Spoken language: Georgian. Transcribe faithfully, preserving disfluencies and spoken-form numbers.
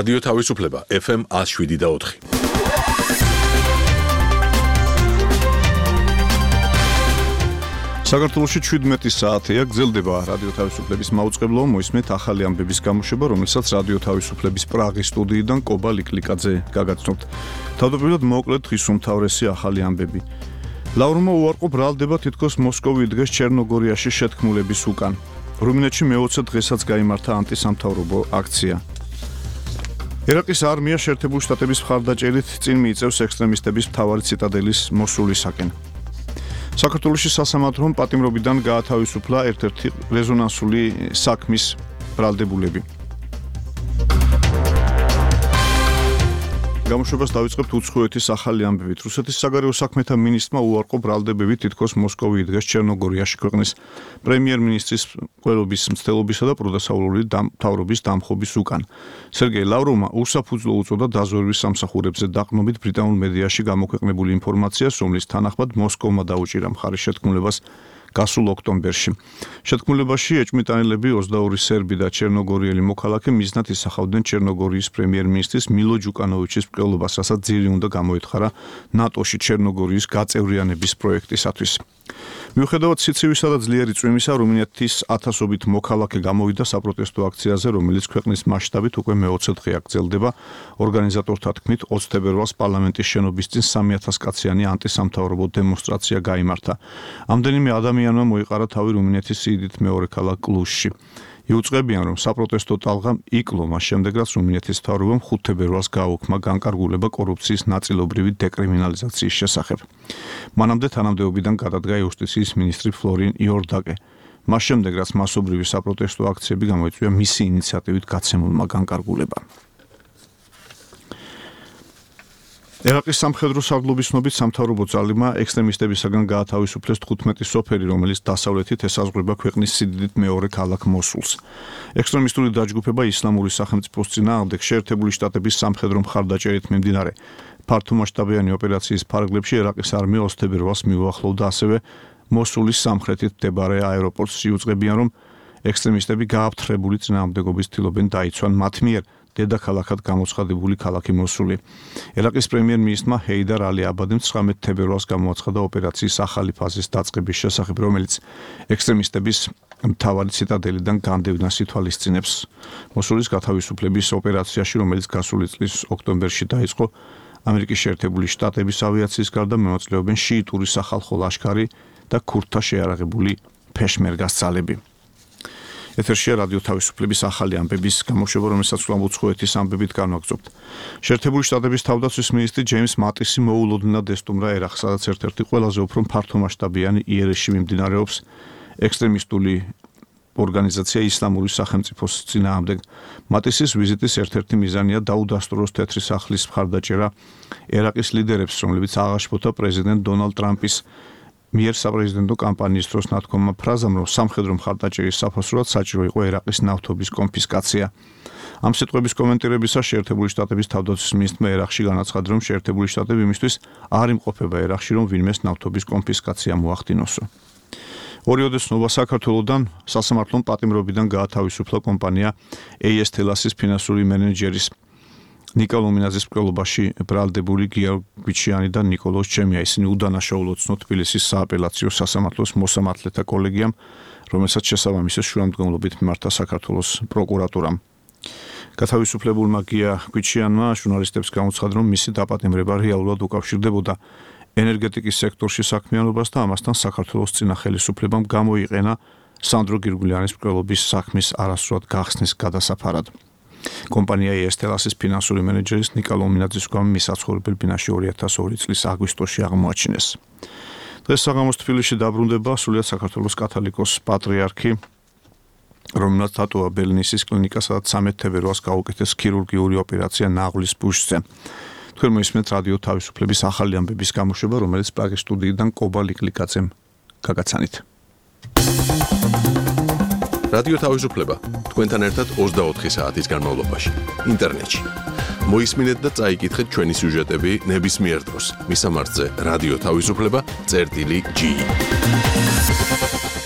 რადიო თავისუფლება ეფ ემ one oh seven და four. საქართველოში შვიდმეტი საათია გრძელდება რადიო თავისუფლების მაუწყებლო მოისმენთ ახალი ამბების გამოშვება, რომელსაც რადიო თავისუფლების პრაღის სტუდიიდან კობა ლიკლიკაძე გაგაცნობთ. თავდაპირველად მოკლედ დღის უმთავრესი ახალი ამბები. ლავრმა უარყო ბრალდება თითქოს მოსკოვი დღეს ჩერნოგორიაში შეთქმულების უკან. რუმინეთში მეოცე დღესაც გაიმართა ანტისამთავრობო აქცია. ერაყის არმია შეერთებული შტატების მხარდაჭერით წინ მიიწევს ექსტრემისტების მთავარი ციტადელის მოსულისაკენ. საქართველოში სასამართლომ პატიმრობიდან გაათავისუფლა ერთ-ერთი რეზონანსული საქმის ბრალდებულები. გამოშვებას დავიწყებთ უცხოეთის ახალი ამბებით. რუსეთის საგარეო საქმეთა მინისტრმა უარყო ბრალდებები თითქოს მოსკოვი იდგეს ჩერნოგორიაში ქვეყნის პრემიერ-მინისტრის ყველობის მცდელობისა და პროდასავლური მთავრობის დამხობის უკან. სერგეი ლავროვმა უსაფუძვლო უწოდა დაზვერვის სამსახურებზე დაყრდნობით ბრიტანულ მედიაში გამოქვეყნებული ინფორმაციას, რომლის თანახმად მოსკოვმა დაუჭირა მხარის შეთქმულებას გასულ ოქტომბერში. შეთქმულებაში ეჭვმიტანილები ოცდაორი სერბი და ჩერნოგორიელი მოქალაქე მიზნად ისახავდნენ ჩერნოგორიის პრემიერ-მინისტრის მილო ჯუკანოვიჩის მკვლელობას, რასაც ძირი უნდა გამოეთხარა ნატოში ჩერნოგორიის გაწევრიანების პროექტისათვის. მიუხედავად სიცივისა და ძლიერი წვიმისა, რუმინეთის ათასობით მოქალაქე გამოვიდა საპროტესტო აქციაზე, რომელიც ქვეყნის მასშტაბით უკვე მეოცე დღეა გრძელდება. ორგანიზატორთა თქმით, ოცი თებერვალს პარლამენტის შენობის წინ სამი ათას კაციანი ანტისამთავრობო დემონსტრაცია გაიმართა. ამდენიმე ადამიანმა მოიყარა თავი რუმინეთის სიდიდით მეორე ქალაქ კლუშში. იუწყებიან, რომ საპროტესტო ტალღამ იკლო მას შემდეგ, რაც რუმინეთის მთავრობამ ხუთ თებერვალს გააუქმა განკარგულება კორუფციის ნაწილობრივი დეკრიმინალიზაციის შესახებ. მანამდე თანამდებობიდან გადადგა იუსტიციის მინისტრი ფლორინ იორდაკე. მას შემდეგ, რაც მასობრივი საპროტესტო აქციები გამოიწვია მისი ინიციატივით გაცემულმა განკარგულებამ. ერაყის სამხედრო სარდლობის სამთავრობო ძალებმა ექსტრემისტებისაგან გაათავისუფლეს თხუთმეტი სოფელი, რომელიც დასავლეთით ესაზღვრება ქვეყნის სიდიდით მეორე ქალაქ მოსულს. ექსტრემისტული დაჯგუფება ისლამური სახელმწიფოს წინააღმდეგ შეერთებული შტატების სამხედრო მხარდაჭერით მიმდინარე ფართომასშტაბიანი ოპერაციის ფარგლებში ერაყის არმია ოცი თებერვალს მიუახლოვდა ასევე მოსულის სამხრეთით მდებარე აეროპორტს. იუწყებიან, რომ ექსტრემისტები გააფთრებული წინააღმდეგობის ცდილობენ დაიცვან მათ მიერ დედაქალაქად გამოცხადებული ქალაქი მოსული. ერაყის პრემიერ-მინისტრმა ჰეიდარ ალი აბადიმ ცხრამეტი თებერვალს გამოაცხადა ოპერაციის ახალი ფაზის დაწყების შესახებ, რომელიც ექსტრემისტების მთავარი ციტადელიდან განდევნას ითვალისწინებს. მოსულის გათავისუფლების ოპერაციაში, რომელიც გასული წლის ოქტომბერში დაიწყო, ამერიკის შეერთებული შტატების ავიაციის გარდა მონაწილეობენ შიიტური სახალხო ლაშქარი და ქურთთა შეიარაღებული ფეშმერგას ძალები. ეთერშია რადიო თავისუფლების ახალი ამბების გამოშვება, რომელსაც უცხოეთის ამბებით განვაგრძობთ. შეერთებული შტატების თავდაცვის მინისტრი ჯეიმს მატისი მოულოდნელად ესტუმრა ერაყს, სადაც ერთ-ერთი ყველაზე უფრო ფართომასშტაბიანი იერეში მიმდინარეობს ექსტრემისტული ორგანიზაცია ისლამური სახელმწიფოს წინააღმდეგ. მატისის ვიზიტის ერთ-ერთი მიზანია დაუდასტუროს თეთრი სახლის მხარდაჭერა ერაყის ლიდერებს, რომლებიც აღაშფოთა პრეზიდენტ დონალდ ტრამპის მიერ საპრეზიდენტო კამპანიის დროს ნათქვამმა ფრაზამ, რომ სამხედრო მხარდაჭერის საფასურად საჭირო იყო ერაყის ნავთობის კონფისკაცია. ამ სიტყვების კომენტირებისას შეერთებული შტატების თავდაცვის მინისტრმა ერაყში განაცხადა, რომ შეერთებული შტატები იმისთვის არ იმყოფება ერაყში, რომ ვინმეს ნავთობის კონფისკაცია მოახდინოსო. ორი ოდესნობა საქართველოდან სასამართლომ პატიმრობიდან გაათავისუფლა კომპანია ეი ეს თელასის ფინანსური მენეჯერის ნიკოლო მინაძის მკვლელობაში ბრალდებული გიორგი გვიჩიანი და ნიკოლოზ ჩემია. ისინი უდანაშაულოდ ცნო თბილისის სააპელაციო სასამართლოს მოსამართლეთა კოლეგიამ, რომელსაც შესაბამისი შუამდგომლობით მიმართა საქართველოს პროკურატურამ. გათავისუფლებულმა გია გვიჩიანმა ჟურნალისტებს გამოცხადა, რომ მისი დაპატიმრება რეალურად უკავშირდებოდა ენერგეტიკის სექტორში საქმიანობას და ამასთან საქართველოს წინა ხელისუფლებამ გამოიყენა სანდრო გირგულიანის მკვლელობის საქმის არასრულად გახსნის გადასაფარად. კომპანია ეი ეს თელასის ფინანსური მენეჯერის ნიკოლო მინაძის გვამ მისაცხოვრებელ ბინაში ორი ათას ორი წლის აგვისტოში აღმოაჩინეს. დღეს საღამოს თბილისში დაბრუნდება სრულიად საქართველოს კათოლიკოს პატრიარქი, რომელსაც დატოვა ბელნისის კლინიკა, სადაც სამი თებერვალს გაუკეთეს ქირურგიული ოპერაცია ნაღლის ბუშზე. თქვენ მოისმენთ რადიო თავისუფლების ახალი ამბების გამოშვება, რომელიც პრაღის სტუდიიდან კობა ლიკლიკაძემ გაგაცანით. რადიო თავისუფლება თქვენთან ერთად ოცდაოთხი საათის განმავლობაში ინტერნეტში. მოისმინეთ და წაიკითხეთ ჩვენი სიუჟეტები ნებისმიერ დროს. მისამართზე რადიო თავისუფლება წერტილი ჯი.